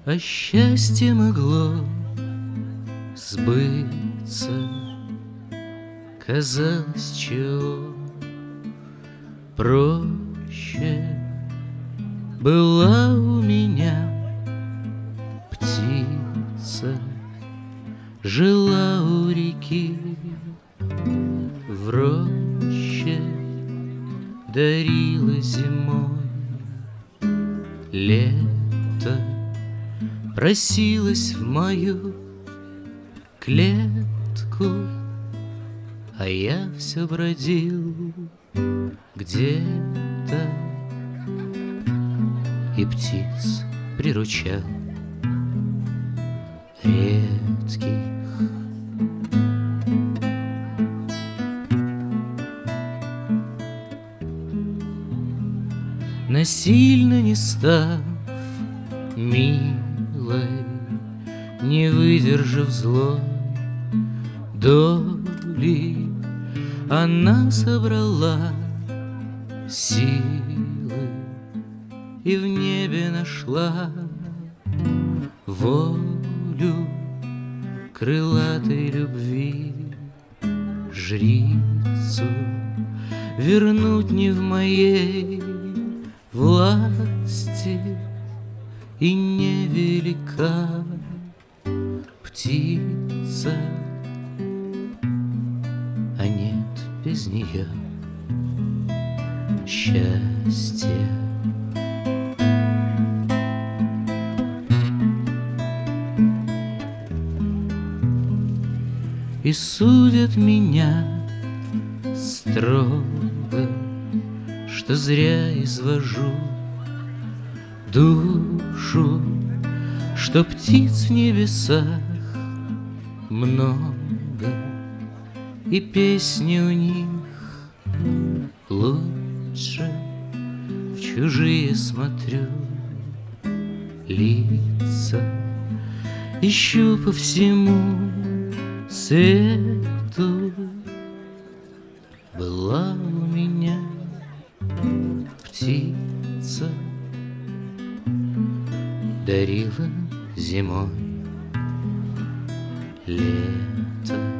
А счастье могло сбыться, казалось, чего проще. Была у меня птица, жила у реки, в роще дарила зимой лето, просилась в мою клетку, а я все бродил где-то и птиц приручал редких. Насильно не став милой, не выдержав злой доли, она собрала силы и в небе нашла волю крылатой любви, жрицу вернуть не в моей власти, и невелика птица, а нет без нее счастья. И судят меня строго, что зря извожу душу, что птиц в небесах много, и песни у них лучше. В чужие смотрю лица, ищу по всему свету. Была у меня птица, дарила зимой лето.